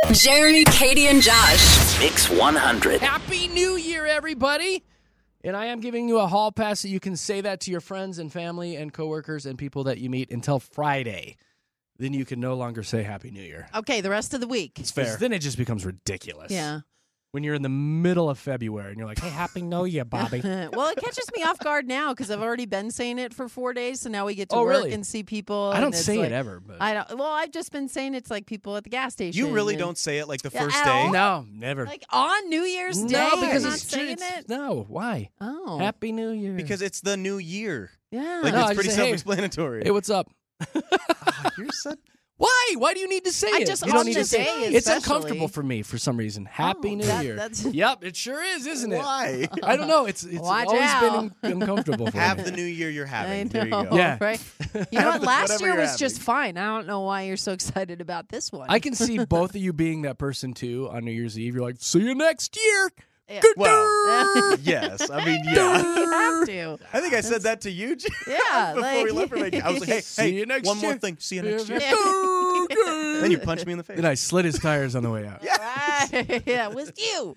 Jeremy, Katie, and Josh. Mix 100. Happy New Year, everybody! And I am giving you a hall pass so you can say that to your friends and family and coworkers and people that you meet until Friday. Then you can no longer say Happy New Year. Okay, the rest of the week. It's fair. Then it just becomes ridiculous. Yeah. When you're in the middle of February and you're like, hey, Happy New Year, Bobby. Well, it catches me off guard now because I've already been saying it for 4 days, so now we get to Oh, work really? and see people. I don't and it's say like, it ever. But I don't. Well, I've just been saying it's like people at the gas station. You really and- don't say it like the Yeah, first at day? all? No, never. Like on New Year's Day, No, because you're not it's saying it's- it. No, why? Oh, Happy New Year. Because it's the new year. yeah. Like, No, I it's just pretty say, hey. self-explanatory. Hey, what's up? You're such... Why? Why do you need to say I it? just You don't on need the to say day it. It's especially. uncomfortable for me for some reason. Happy New Year. That's Yep, it sure is, isn't it? Why? I don't know. It's Watch always out. been uncomfortable for Have me. the new year you're I having. know, There you go. Yeah. right? You know what? Last Whatever year you're was just having. fine. I don't know why you're so excited about this one. I can see both of you being that person too on New Year's Eve. You're like, see you next year. Yeah. Well, yes. I mean, yeah. You have to. I think I said that to you Yeah, before like- we left for vacation. I was like, See hey, you next one more year. thing. See you next year. Yeah. Then you punch me in the face. Then I slid his tires on the way out. Right. Yeah, it was you.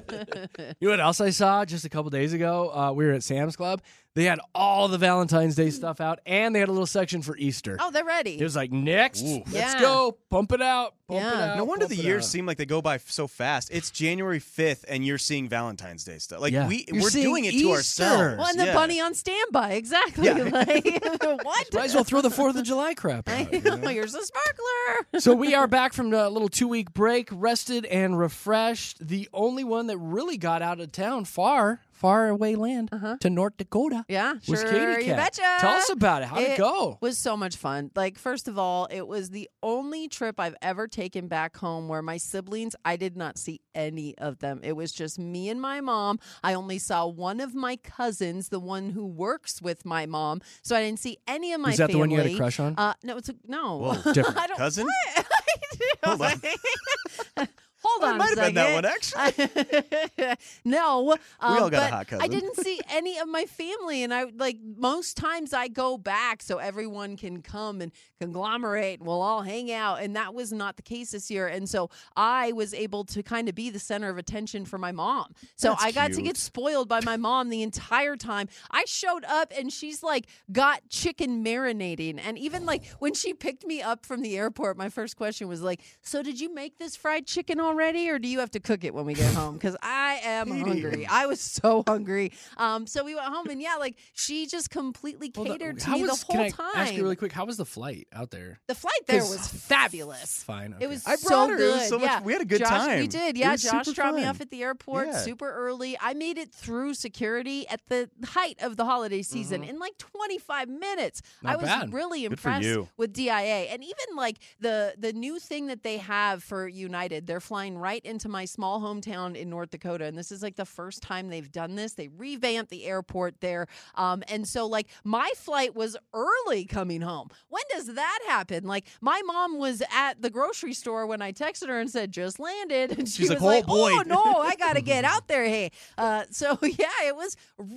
You know what else I saw just a couple days ago? We were at Sam's Club. They had all the Valentine's Day stuff out, and they had a little section for Easter. Oh, they're ready. It was like, next, Ooh. let's Yeah. go. Pump it out. Pump it Yeah. out. No wonder pump the it years out. seem like they go by so fast. It's January 5th, and you're seeing Valentine's Day stuff. Like Yeah. we're You're seeing doing it to Easter. ourselves. Well, and the Yeah. bunny on standby. Exactly. Yeah. Like, what? Might as well throw the 4th of July crap I out. you know. know? You're so sparkler. So we are back from a little 2-week break, rested and refreshed. The only one that really got out of town, far away land, to North Dakota. Yeah, Was sure. Katie You Cat. betcha. Tell us about it. How'd it go? Was so much fun. Like, first of all, it was the only trip I've ever taken back home where my siblings, I did not see any of them. It was just me and my mom. I only saw one of my cousins, the one who works with my mom. So I didn't see any of my Was that family. the one you had a crush on? No, no. Whoa, different. I don't, cousin? What? Hold on. Hold on It might a have been that one, second. No, We all got a but hot cousin. I didn't see any of my family, and I like most times I go back so everyone can come and conglomerate, and we'll all hang out, and that was not the case this year. And so I was able to kind of be the center of attention for my mom. So That's I got to cute. get spoiled by my mom the entire time. I showed up, and she's like got chicken marinating, and even like when she picked me up from the airport, my first question was like, "So did you make this fried chicken already, or do you have to cook it when we get home?" Because I am hungry. I was so hungry. So we went home, and yeah, like she just completely catered to me the whole can I time. ask you really quick, how was the flight out there? The flight there 'Cause- was fabulous. Fine. It okay. was I so brought her. It good. was so much- yeah. we had a good Josh, time. We did. It Yeah, was Josh super dropped me fun. off at the airport Yeah. super early. I made it through security at the height of the holiday season in like 25 minutes. Not I was bad. really Good for impressed you. with DIA, and even like the new thing that they have for United. They're flying right into my small hometown in North Dakota, and this is like the first time they've done this. They revamped the airport there, and so like my flight was early coming home. When does that happen? Like my mom was at the grocery store when I texted her and said just landed, and she She's was like, like, "Oh, boy." "Oh no, I gotta get out there." Hey, so yeah, it was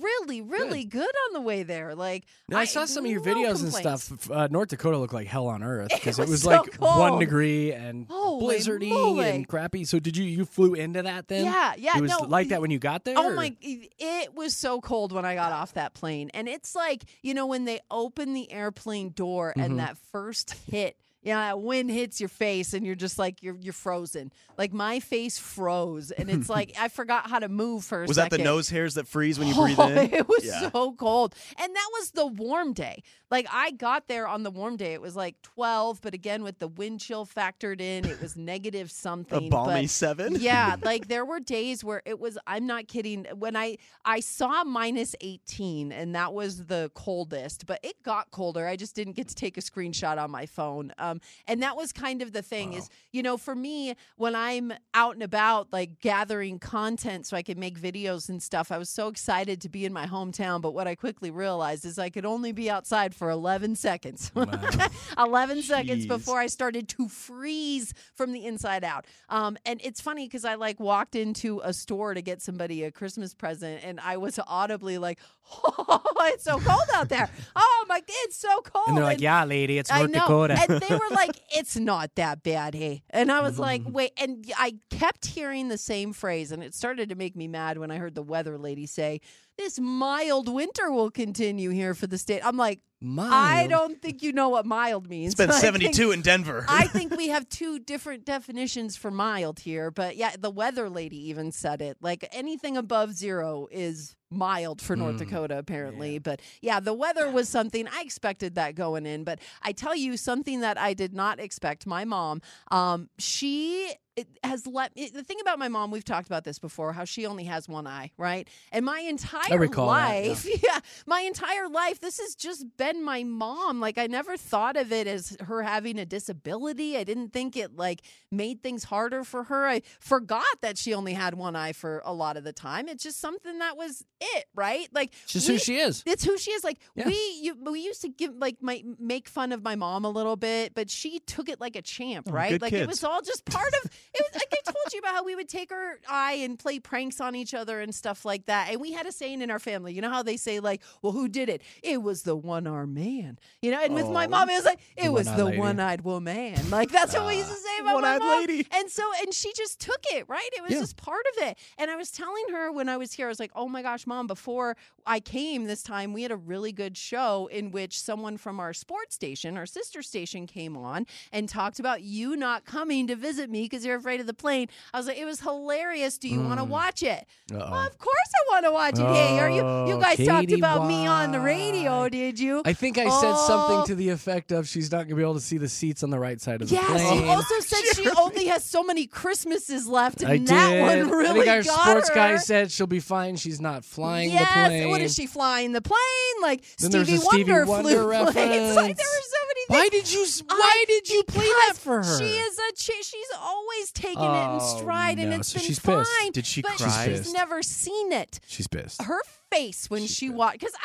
really good on the way there. Like Now, I saw some of your no videos and complaints. stuff. North Dakota looked like hell on earth because it was was so like cold. 1 degree and Holy blizzardy moly. and crappy. So did you flew into that then? Yeah, It was no, like that when you got there? Oh or- my! It was so cold when I got off that plane, and it's like when they open the airplane door Mm-hmm. and that first hit. Yeah, that wind hits your face and you're just like you're frozen. Like my face froze, and it's like I forgot how to move for a Was that second. the nose hairs that freeze when you breathe in? It was Yeah. so cold. And that was the warm day. Like I got there on the warm day. It was like 12, but again with the wind chill factored in, it was negative something. A balmy but 7? yeah, like there were days where it was, I'm not kidding, when I saw minus 18 and that was the coldest, but it got colder. I just didn't get to take a screenshot on my phone. And that was kind of the thing is, for me, when I'm out and about, like gathering content so I could make videos and stuff, I was so excited to be in my hometown. But what I quickly realized is I could only be outside for 11 seconds. 11 seconds Jeez. before I started to freeze from the inside out. And it's funny because I like walked into a store to get somebody a Christmas present and I was audibly like, oh, it's so cold out there. Oh my, it's so cold. And they're like, yeah, lady, it's I North know. Dakota. And they were were like, it's not that bad, hey. And I was like, Mm-hmm. wait. And I kept hearing the same phrase, and it started to make me mad when I heard the weather lady say, this mild winter will continue here for the state. I'm like, I don't think you know what mild means. It's been I 72 think- in Denver. I think we have two different definitions for mild here. But yeah, the weather lady even said it. Like anything above 0 is mild for North Dakota, apparently. But yeah, the weather was something I expected that going in. But I tell you something that I did not expect. My mom, she has let me. The thing about my mom, we've talked about this before, how she only has one eye, right? And my entire recall that, life, yeah, my entire life, this has just been my mom. Like I never thought of it as her having a disability. I didn't think it like made things harder for her. I forgot that she only had one eye for a lot of the time. It's just something that was it, right? Like Just who she is. It's who she is. Like Yeah. we used to give like make fun of my mom a little bit, but she took it like a champ, right? good Like kids. it was all just part of it. Was like I told you about how we would take her eye and play pranks on each other and stuff like that. And we had a saying in our family. You know how they say like, "Well, who did it? It was the one-armed man." You know, and with my mom, it was like it was one-eyed the lady. one-eyed woman. Like that's what we used to say about my One-eyed mom. lady. And so, and she just took it, right? It was Yeah. just part of it. And I was telling her when I was here, I was like, oh my gosh, Mom, before I came this time, we had a really good show in which someone from our sports station, our sister station, came on and talked about you not coming to visit me because you're afraid of the plane. I was like, it was hilarious. Do you want to watch it? Well, of course I want to watch it. Hey, are you guys talked Katie, about me on the radio, why? did you? I think I said something Oh. to the effect of she's not going to be able to see the seats on the right side of the Yes, plane. she also said she only has so many Christmases left, and I that did. one really I think our got sports her. guy said she'll be fine. She's not flying Yes, the plane. what is she flying the plane? Like Then there's Stevie a Stevie Wonder Wonder flew planes. Like there reference. were so many things. Why did you play that Because for her? She is she's always taking it in Oh, stride, and no. it's So been she's fine. pissed. Did she but cry? She's pissed. never seen it. She's pissed. Her face when she watched, because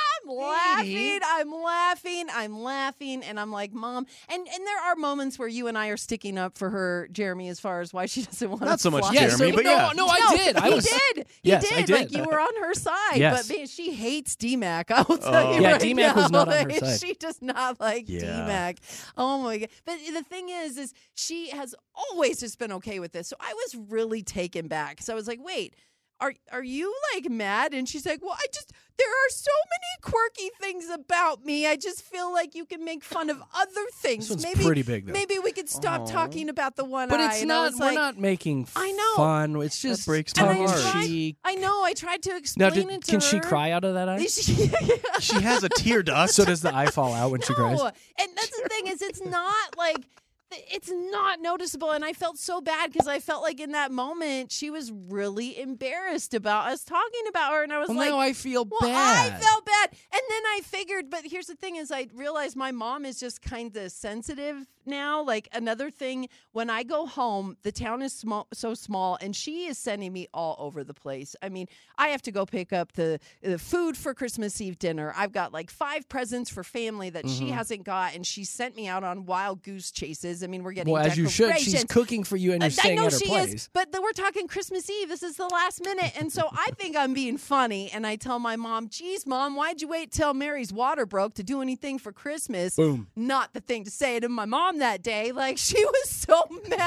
I'm laughing, and I'm like, Mom, and there are moments where you and I are sticking up for her, Jeremy, as far as why she doesn't want to Not so much fly. Jeremy, but no, yeah. no, I did. I He was, did. Yes, he I did. did. Like you were on her side. Yes. But man, she hates DMAC. I will tell you. Yeah, right DMAC was now. not on her side. She does not like Yeah. DMAC. Oh my god. But the thing is she has always just been okay with this. So I was really taken back. So I was like, wait. Are you like mad? And she's like, well, there are so many quirky things about me. I just feel like you can make fun of other things. This one's pretty big, though. Maybe we could stop Aw. talking about the one But eye. it's And I not. was We're like, not making I know. fun. It's just breaks tongue my in heart. cheek. I know. I tried to Now, explain it to can her. she cry out of that eye? She has a tear duct. So does the eye fall out when she cries? No, and that's the thing is, it's not like it's not noticeable. And I felt so bad because I felt like in that moment she was really embarrassed about us talking about her, and I was Well, like, now I feel well, bad. I felt bad. And then I figured, but here's the thing is I realized my mom is just kind of sensitive now. Like another thing, when I go home, the town is so small, and she is sending me all over the place. I mean, I have to go pick up the food for Christmas Eve dinner. I've got like 5 presents for family that she hasn't got, and she sent me out on wild goose chases. I mean, we're getting Well, as you should. She's decorations. cooking for you, and you're I staying know at her she place. is, but we're talking Christmas Eve. This is the last minute, and so I think I'm being funny. And I tell my mom, "Geez, Mom, why'd you wait till Mary's water broke to do anything for Christmas?" Boom. Not the thing to say to my mom that day. Like she was so mad.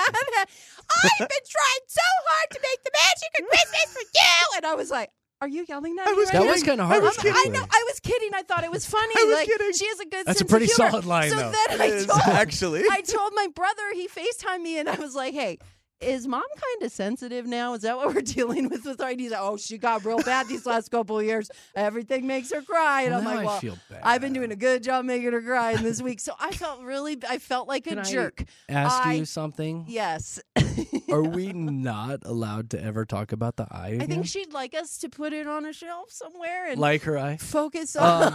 I've been trying so hard to make the magic of Christmas for you, and I was like, "Are you yelling at me was right That now?" was kind of hard. I was actually. kidding. I know. I was kidding. I thought it was funny. I was like kidding. she has a good That's a sense pretty of humor. solid line, so though. then I It is, told actually. I told my brother, he FaceTimed me, and I was like, hey, is Mom kind of sensitive now? Is that what we're dealing with her? And he's like, oh, she got real bad these last couple of years. Everything makes her cry. And Well, I'm now like, I well, feel bad. I've been doing a good job making her cry in this week. So I felt like Can a I jerk. Ask I- you something? Yes. Are we not allowed to ever talk about the eye again? I think she'd like us to put it on a shelf somewhere and like her eye. focus on.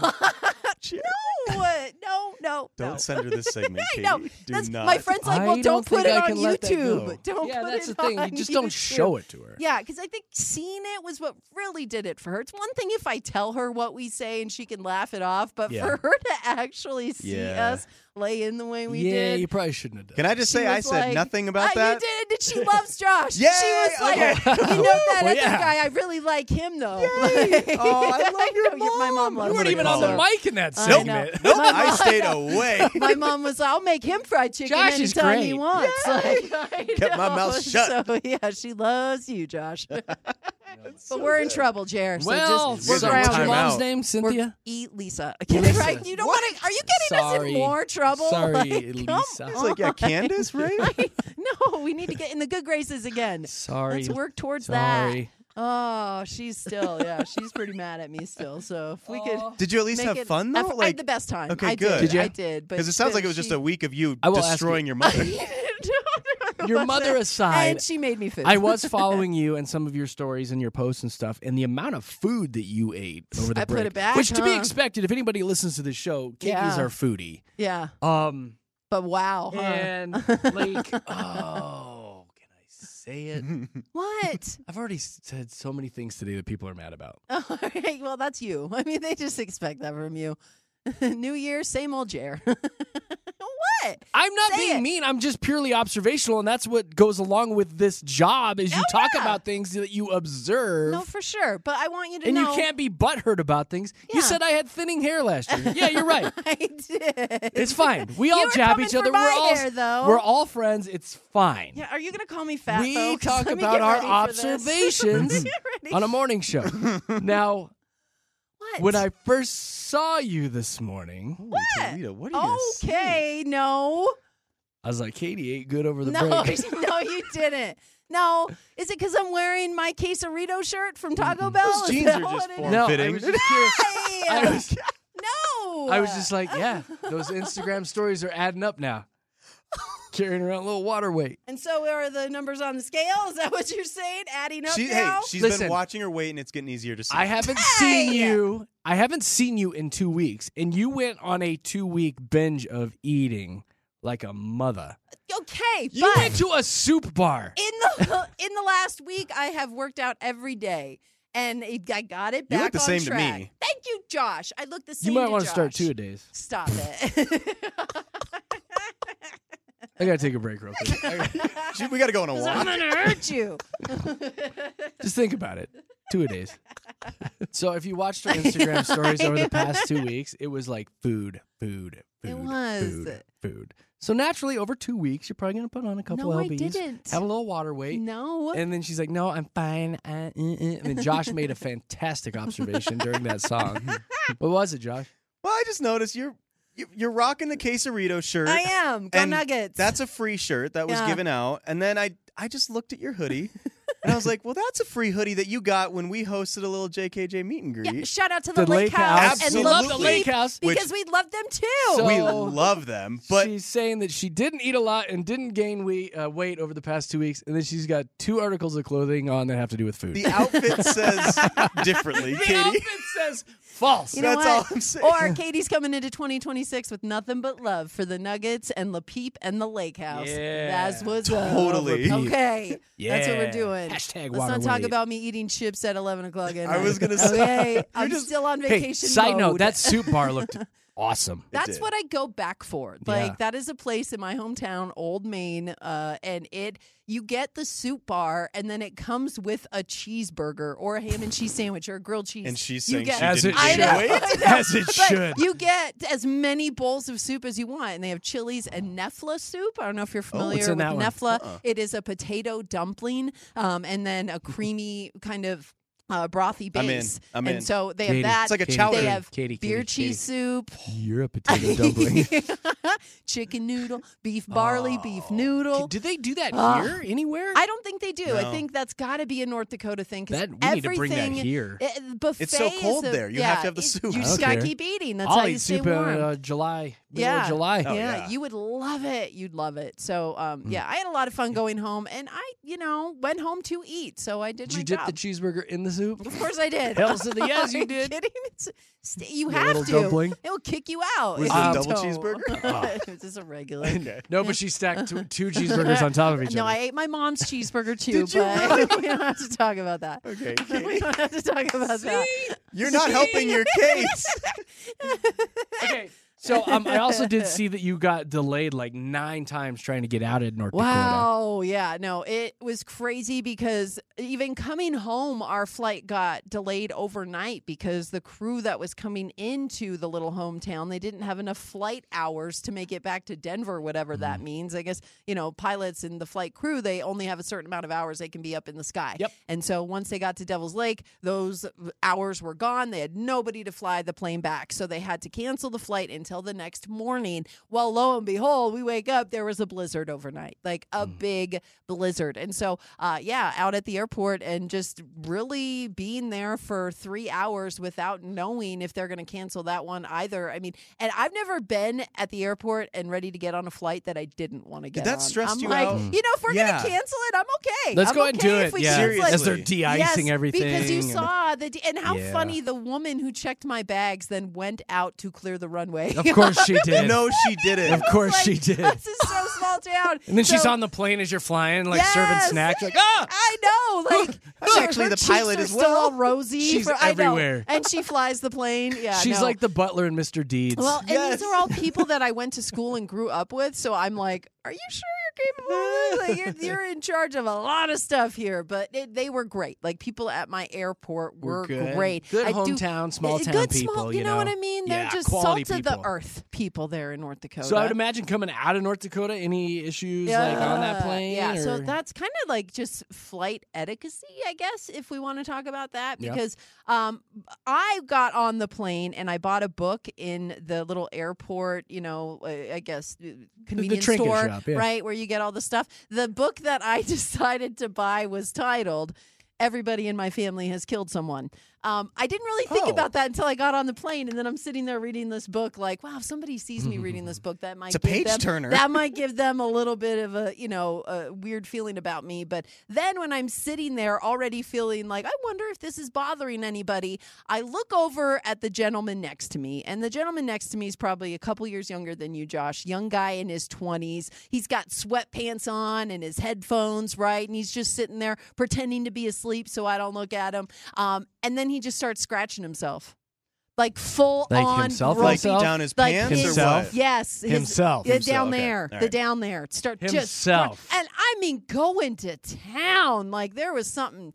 No. Don't send her this segment, I Katie. know. Do That's, not. my friend's like, I well, don't think put it I on can let that YouTube. go. Don't Yeah, put that's it the thing. on You just don't YouTube. show it to her. Yeah, because I think seeing it was what really did it for her. It's one thing if I tell her what we say and she can laugh it off, but Yeah. for her to actually see Yeah. us lay in the way we yeah, did. you probably shouldn't have done. Can I just she say I was said like, nothing about that? You that she loves Josh. Yay! She was like, Okay. you know that Well, other yeah. guy, I really like him though. Oh, I love your know, my mom loves You weren't him, even on the so- mic in that I know. segment. Nope, My I mom- stayed away. My mom was like, I'll make him fried chicken Josh is anytime he great. wants. Like, I Kept my know. mouth shut. So, yeah, she loves you, Josh. But we're in trouble, Jer. So Well, just, we're so what's grounded. your time mom's out. name? We're Cynthia? Lisa. Lisa. Right? You don't want to. Are you getting us Sorry. in more trouble? Sorry, Like, Lisa. come It's It's like, yeah, Candace, right? No, we need to get in the good graces again. Sorry. Let's work towards that. Sorry. Oh, she's pretty mad at me still. So if we could Did you at least make have it, fun, though? I had the best time. Okay, I good. Did you? I did. Because it sounds like it was just a week of you I will ask destroying you- your mother. Your mother aside, and she made me food. I was following you and some of your stories and your posts and stuff, and the amount of food that you ate over the I break, put it back, which to be huh? expected if anybody listens to the show. Katie's Yeah. our foodie. Yeah, But but wow. Huh? and like, oh, can I say it? What? I've already said so many things today that people are mad about. All right. Well, that's you. I mean, they just expect that from you. New Year, same old Jer. What? I'm not Say being it. mean. I'm just purely observational, and that's what goes along with this job. Is you Oh, talk yeah. about things that you observe. No, for sure. But I want you to and know. you can't be butthurt about things. You Yeah. said I had thinning hair last year. Yeah, you're right. I did. It's fine. We You all were jab coming each for other. my hair, though. We're all friends. It's fine. Yeah, are you going to call me fat? We though? 'Cause talk let me about get our ready for this. observations Get ready. on a morning show. Now, What? when I first saw you this morning, Holy Toledo, what are you Okay, no. I was like, Katie ate good over the No, break. no, you didn't. No, is it because I'm wearing my quesarito shirt from Taco Bell? Those Is jeans that are just what it is? No, I Fitting. was just curious. Hey, I was, no. I was just like, yeah, those Instagram stories are adding up now. Carrying around a little water weight. And so are the numbers on the scale? Is that what you're saying? Adding up Hey, now? she's Listen. been watching her weight, and it's getting easier to see. I haven't Hey! seen you. I haven't seen you in 2 weeks, and you went on a 2-week binge of eating like a mother. Okay, You but went to a soup bar. in the last week, I have worked out every day. And I got it back You look the on same to track. me. Thank you, Josh. I look the same You might to want to start Josh. 2-a-days. Stop it. I gotta take a break real quick. We got to go on a I'm walk. going to hurt you. Just think about it. 2-a-days. So if you watched our Instagram stories over the past 2 weeks, it was like food. It was. Food. So naturally, over 2 weeks, you're probably gonna put on a couple No, I lbs, didn't. have a little water weight. No. And then she's like, "No, I'm fine." And then Josh made a fantastic observation during that song. What was it, Josh? Well, I just noticed you're rocking the quesarito shirt. I am. Go and Nuggets. That's a free shirt that was Yeah. given out. And then I just looked at your hoodie, and I was like, well, that's a free hoodie that you got when we hosted a little JKJ meet and greet. Yeah, shout out to the, The Lake Lake House, House. and We La love the Peep, Lake House. because we love them too. So- We love them, but She's saying that she didn't eat a lot and didn't gain weight over the past 2 weeks, and then she's got 2 articles of clothing on that have to do with food. the outfit says differently, The Katie. outfit says false. You know That's what? all I'm saying. Or Katie's coming into 2026 with nothing but love for the Nuggets and La Peep and the Lake House. Yeah. That's what's Totally. up. Okay. That's what we're Yeah. doing. Hashtag Let's water not talk weight. about me eating chips at 11 o'clock at night. I was gonna say, Okay. I'm just- still on Hey, vacation side note, mode. that soup bar looked awesome. That's did. what I go back for. Like Yeah. that is a place in my hometown, Old Main, and you get the soup bar, and then it comes with a cheeseburger or a ham and cheese sandwich or a grilled cheese. And she's You saying get- she As didn't it I gain know, weight. I know. As it But should. you get as many bowls of soup as you want, and they have chilies and Nefla soup. I don't know if you're familiar what's in with that one? Nefla. It is a potato dumpling, and then a creamy kind of brothy I'm in. base. I'm and in. so they Katie. have that. It's like a Katie, chowder. They have Katie, beer Katie, cheese soup. You're a potato dumpling. Chicken noodle, beef barley, beef noodle. Did they do that Ah. here anywhere? I don't think they do. I No. think that's got to be a North Dakota thing. 'Cause That we need to bring that everything- here. Buffet It's so cold is there. You have to have the soup. You I just don't gotta care. keep eating. That's I'll how you eat stay soup in warm. July, middle of July. Oh, yeah, yeah. you would love it. You'd love it. So, Mm. yeah, I had a lot of fun going home, and I, went home to eat. So I did Did my you dip job. the cheeseburger in the soup? Of course I did. Hell to the yes, you Are did. kidding? You The have little to. dumpling? It will kick you out. Was if it a you double don't. cheeseburger? It's just a regular. No, but she stacked two cheeseburgers on top of each No, other. I ate my mom's cheeseburger too, Did you but we don't have to talk about that. Okay, We Katie. don't have to talk about that. You're not helping your case. Okay, So I also did see that you got delayed like 9 times trying to get out of North Dakota. Wow. Yeah. No, it was crazy because even coming home, our flight got delayed overnight because the crew that was coming into the little hometown, they didn't have enough flight hours to make it back to Denver, whatever that means. I guess, pilots and the flight crew, they only have a certain amount of hours they can be up in the sky. Yep. And so once they got to Devil's Lake, those hours were gone. They had nobody to fly the plane back. So they had to cancel the flight until the next morning. Well, lo and behold, we wake up, there was a blizzard overnight, like a big blizzard. And so, out at the airport and just really being there for 3 hours without knowing if they're going to cancel that one either. I mean, and I've never been at the airport and ready to get on a flight that I didn't want to get Did on. that stress I'm you like, out? if we're going to cancel it, I'm okay. Let's I'm go ahead and okay do if it. we Yeah, cancel it. as they're de-icing everything. Because you and- saw and how Yeah. funny the woman who checked my bags then went out to clear the runway. Of course she did. No, she didn't. Of course Like, she did. This is so small town. And then she's So- on the plane as you're flying, like serving Yes. snacks. Like, ah! I know, like That's her- actually her the cheeks pilot are as still well. all rosy. She's I know. everywhere. And she flies the plane. Yeah, She's no. like the butler in Mr. Deeds. Well, and Yes. these are all people that I went to school and grew up with. So I'm like, are you sure you're capable of this? Like, you're in charge of a lot of stuff here. But they were great. Like people at my airport were good. great. Good I do- hometown, small town good people. Small, you know what I mean? They're Yeah, just quality salt of the people. earth people there in North Dakota. So I would imagine coming out of North Dakota, any issues like on that plane? Yeah, so or- that's kind of like just flight etiquette, I guess, if we want to talk about that. Yeah. Because I got on the plane and I bought a book in the little airport, I guess, convenience trinket store, shop, yeah. right, where you get all the stuff. The book that I decided to buy was titled Everybody in My Family Has Killed Someone. I didn't really think Oh. about that until I got on the plane, and then I'm sitting there reading this book like, wow, if somebody sees me reading this book, that might It's a give page them, turner. That might give them a little bit of a weird feeling about me. But then when I'm sitting there already feeling like, I wonder if this is bothering anybody, I look over at the gentleman next to me, and the gentleman next to me is probably a couple years younger than you, Josh. Young guy in his 20s. He's got sweatpants on and his headphones, right? And he's just sitting there pretending to be asleep so I don't look at him. And then he just starts scratching himself. Like full Like on himself? Like Himself? down his Like pants himself? or what? Yes, Himself. down Himself, okay. there, All the right. down there. Start Himself. and I mean going to town. Like there was something.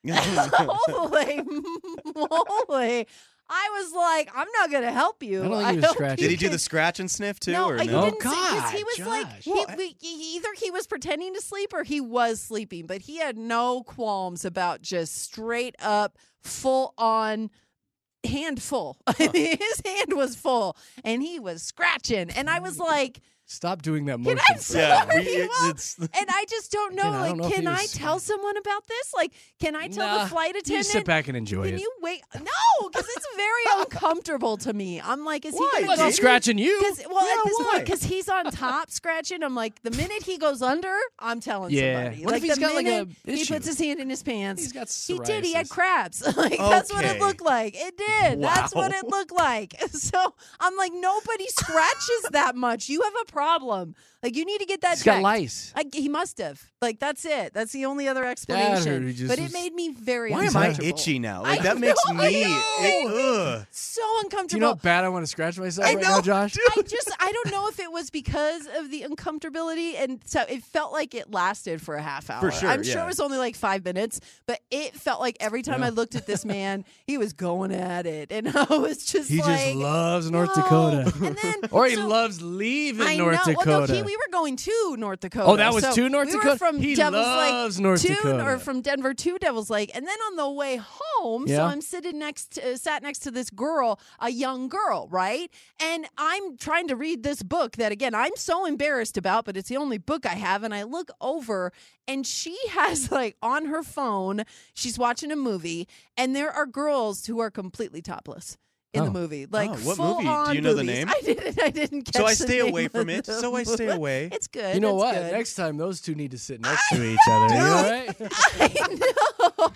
Holy! I was like, I'm not gonna help you. I don't think he was hope scratching. you Did he do can- the scratch and sniff too? No, or he no? didn't. Because he was God, like, Josh. either he was pretending to sleep or he was sleeping, but he had no qualms about just straight up, full on. Hand full. I mean, his hand was full, and he was scratching, and I was like, Stop doing that "Can motion. I for sorry, Yeah, well, it's and I just don't know. Again, I don't know if Like, he can I was- tell someone about this? Like, can I tell Nah, the flight You attendant? sit back and enjoy Can it. you wait? No, because it's very uncomfortable to me. I'm like, is Why? he He going wasn't to scratching you. Well, Yeah, at this why? point, because he's on top scratching, I'm like, the minute he goes under, I'm telling Yeah. somebody. What if like, he's the got, like, minute a he issue? puts his hand in his pants, He's got he did. He had psoriasis. crabs. Like that's what it Okay. looked like. It did. That's what Wow. it looked like. So I'm like, nobody scratches that much. You have a problem. Like you need to get that He's got checked. lice. He must have. Like that's it. That's the only other explanation. he just But it was- made me very. Why am I uncomfortable. itchy now? I Like that makes know, me. I know. Ugh. So Do uncomfortable. you know how bad I want to scratch myself I right know, now, Josh? I don't know if it was because of the uncomfortability, and so it felt like it lasted for a half hour. For sure, I'm sure yeah. it was only like 5 minutes, but it felt like every time Yeah. I looked at this man, he was going at it, and I was just He like, just loves North "No." Dakota. And then, Or he so- loves leaving I North know. Dakota. Well, no, we were going to North Dakota. Oh, that was So to North we Dakota? Were from He Devil's loves Lake North to, Dakota. or from Denver to Devil's Lake, and then on the way home, so Yeah. I'm sat next to this girl, a young girl, right? And I'm trying to read this book that, again, I'm so embarrassed about, but it's the only book I have. And I look over, and she has like on her phone, she's watching a movie, and there are girls who are completely topless. In the Oh. movie, like Oh, what full movie? Do on you know the movies. name? I didn't catch So I the stay name away of from it. the So I stay movie. away. It's good. You know it's what? good. Next time, those two need to sit next to each other. You know, right? I know.